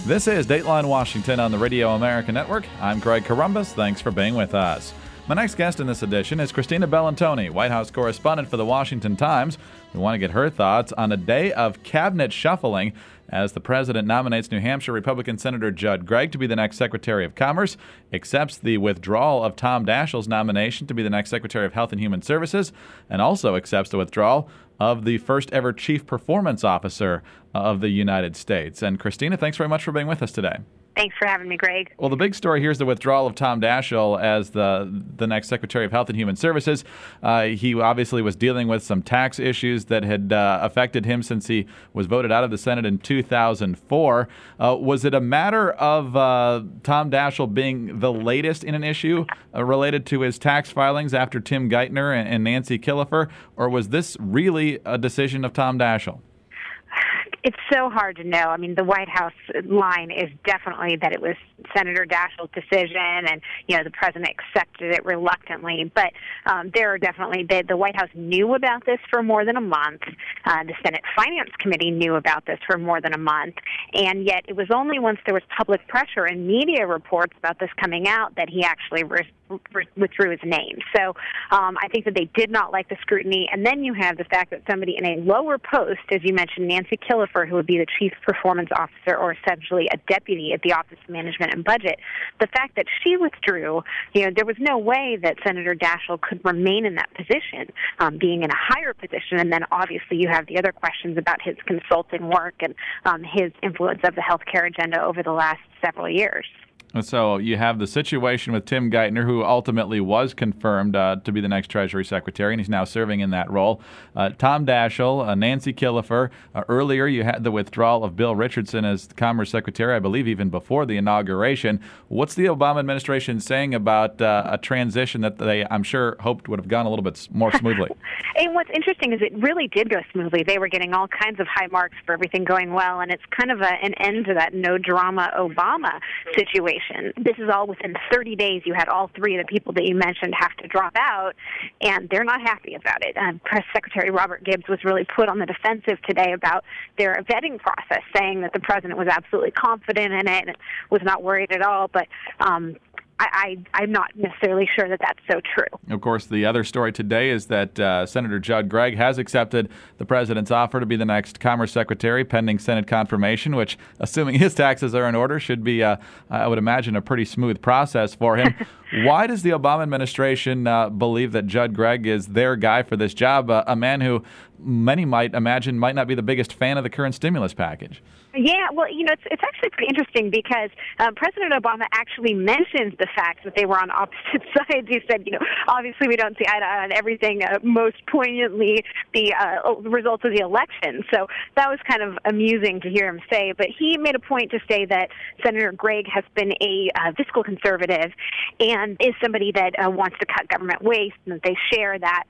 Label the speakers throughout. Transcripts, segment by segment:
Speaker 1: This is Dateline Washington on the Radio America Network. I'm Greg Corombos. Thanks for being with us. My next guest in this edition is Christina Bellantoni, White House correspondent for the Washington Times. We want to get her thoughts on a day of cabinet shuffling as the president nominates New Hampshire Republican Senator Judd Gregg to be the next Secretary of Commerce, accepts the withdrawal of Tom Daschle's nomination to be the next Secretary of Health and Human Services, and also accepts the withdrawal of the first ever Chief Performance Officer of the United States. And Christina, thanks very much for being with us today.
Speaker 2: Thanks for having me, Greg.
Speaker 1: Well, the big story here is the withdrawal of Tom Daschle as the next Secretary of Health and Human Services. He obviously was dealing with some tax issues that had affected him since he was voted out of the Senate in 2004. Was it a matter of Tom Daschle being the latest in an issue related to his tax filings after Tim Geithner and Nancy Killefer, or was this really a decision of Tom Daschle?
Speaker 2: It's so hard to know. I mean, the White House line is definitely that it was Senator Daschle's decision, and the president accepted it reluctantly. But there are definitely the White House knew about this for more than a month. The Senate Finance Committee knew about this for more than a month, and yet it was only once there was public pressure and media reports about this coming out that he actually withdrew his name. So I think that they did not like the scrutiny. And then you have the fact that somebody in a lower post, as you mentioned, Nancy Killefer, who would be the Chief Performance Officer, or essentially a deputy at the Office of Management and Budget, the fact that she withdrew, there was no way that Senator Daschle could remain in that position, being in a higher position. And then obviously you have the other questions about his consulting work and his influence of the healthcare agenda over the last several years.
Speaker 1: So you have the situation with Tim Geithner, who ultimately was confirmed to be the next Treasury Secretary, and he's now serving in that role. Tom Daschle, Nancy Killefer. Earlier, you had the withdrawal of Bill Richardson as Commerce Secretary, I believe even before the inauguration. What's the Obama administration saying about a transition that they, I'm sure, hoped would have gone a little bit more smoothly?
Speaker 2: And what's interesting is it really did go smoothly. They were getting all kinds of high marks for everything going well, and it's kind of an end to that no-drama Obama situation. This is all within 30 days. You had all three of the people that you mentioned have to drop out, and they're not happy about it. Press Secretary Robert Gibbs was really put on the defensive today about their vetting process, saying that the president was absolutely confident in it and was not worried at all. But I'm not necessarily sure that that's so true.
Speaker 1: Of course, the other story today is that Senator Judd Gregg has accepted the president's offer to be the next Commerce Secretary pending Senate confirmation, which, assuming his taxes are in order, should be, I would imagine, a pretty smooth process for him. Why does the Obama administration believe that Judd Gregg is their guy for this job, a man who many might imagine might not be the biggest fan of the current stimulus package?
Speaker 2: Yeah, well, it's actually pretty interesting because President Obama actually mentioned the fact that they were on opposite sides. He said, obviously we don't see eye to eye on everything, most poignantly the results of the election. So that was kind of amusing to hear him say. But he made a point to say that Senator Gregg has been a fiscal conservative and is somebody that wants to cut government waste, and that they share that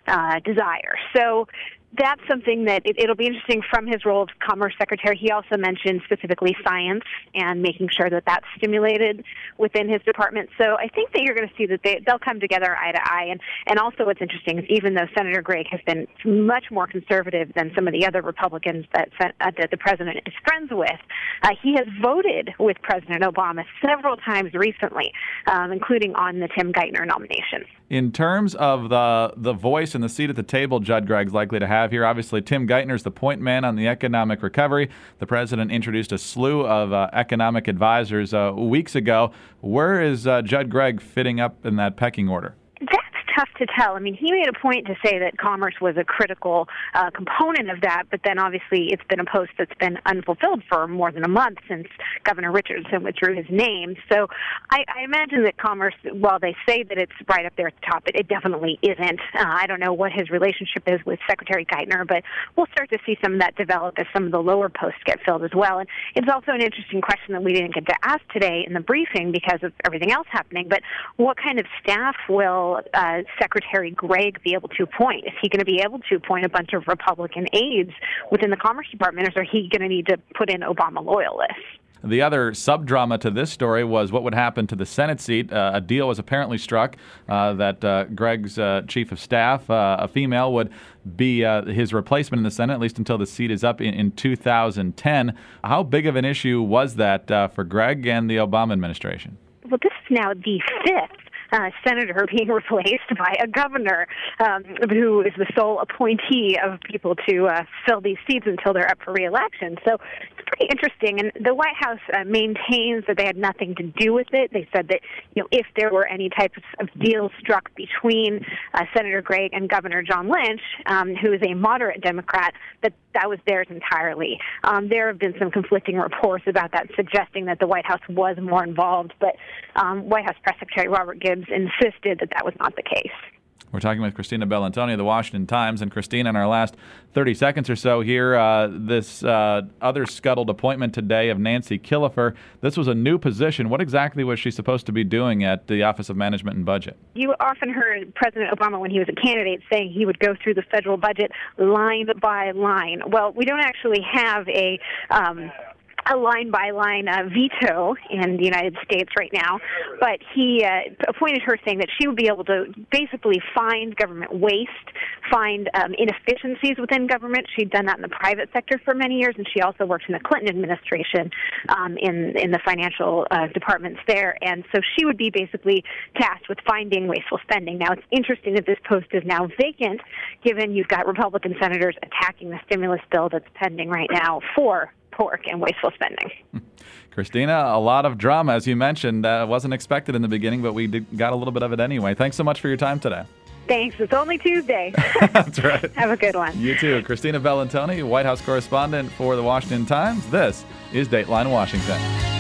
Speaker 2: desire. So that's something that it'll be interesting from his role as Commerce Secretary. He also mentioned specifically science and making sure that that's stimulated within his department. So I think that you're going to see that they'll come together eye to eye. And also what's interesting is even though Senator Gregg has been much more conservative than some of the other Republicans that the president is friends with, he has voted with President Obama several times recently, including on the Tim Geithner nomination.
Speaker 1: In terms of the voice and the seat at the table Judd Gregg's likely to have here, obviously Tim Geithner's the point man on the economic recovery. The president introduced a slew of economic advisors weeks ago. Where is Judd Gregg fitting up in that pecking order?
Speaker 2: Tough to tell. I mean, he made a point to say that commerce was a critical component of that, but then obviously it's been a post that's been unfulfilled for more than a month since Governor Richardson withdrew his name. So I imagine that commerce, while they say that it's right up there at the top, it definitely isn't. I don't know what his relationship is with Secretary Geithner, but we'll start to see some of that develop as some of the lower posts get filled as well. And it's also an interesting question that we didn't get to ask today in the briefing because of everything else happening, but what kind of staff will Secretary Gregg be able to appoint? Is he going to be able to appoint a bunch of Republican aides within the Commerce Department, or is he going to need to put in Obama loyalists?
Speaker 1: The other subdrama to this story was what would happen to the Senate seat. A deal was apparently struck that Greg's chief of staff, a female, would be his replacement in the Senate, at least until the seat is up in 2010. How big of an issue was that for Greg and the Obama administration?
Speaker 2: Well, this is now the fifth senator being replaced by a governor who is the sole appointee of people to fill these seats until they're up for re-election. So it's pretty interesting. And the White House maintains that they had nothing to do with it. They said that if there were any type of deal struck between Senator Gregg and Governor John Lynch, who is a moderate Democrat, that was theirs entirely. There have been some conflicting reports about that, suggesting that the White House was more involved, but White House Press Secretary Robert Gibbs insisted that that was not the case.
Speaker 1: We're talking with Christina Bellantoni of the Washington Times. And Christina, in our last 30 seconds or so here, this other scuttled appointment today of Nancy Killefer. This was a new position. What exactly was she supposed to be doing at the Office of Management and Budget? You
Speaker 2: often heard President Obama, when he was a candidate, saying he would go through the federal budget line by line. Well, we don't actually have a line-by-line veto in the United States right now, but he appointed her, saying that she would be able to basically find government waste, find inefficiencies within government. She'd done that in the private sector for many years, and she also worked in the Clinton administration in the financial departments there, and so she would be basically tasked with finding wasteful spending. Now, it's interesting that this post is now vacant, given you've got Republican senators attacking the stimulus bill that's pending right now for pork and wasteful spending.
Speaker 1: Christina, a lot of drama, as you mentioned. Wasn't expected in the beginning, but we got a little bit of it anyway. Thanks so much for your time today.
Speaker 2: Thanks. It's only Tuesday.
Speaker 1: That's right.
Speaker 2: Have a good one.
Speaker 1: You too. Christina Bellantoni, White House correspondent for the Washington Times. This is Dateline Washington.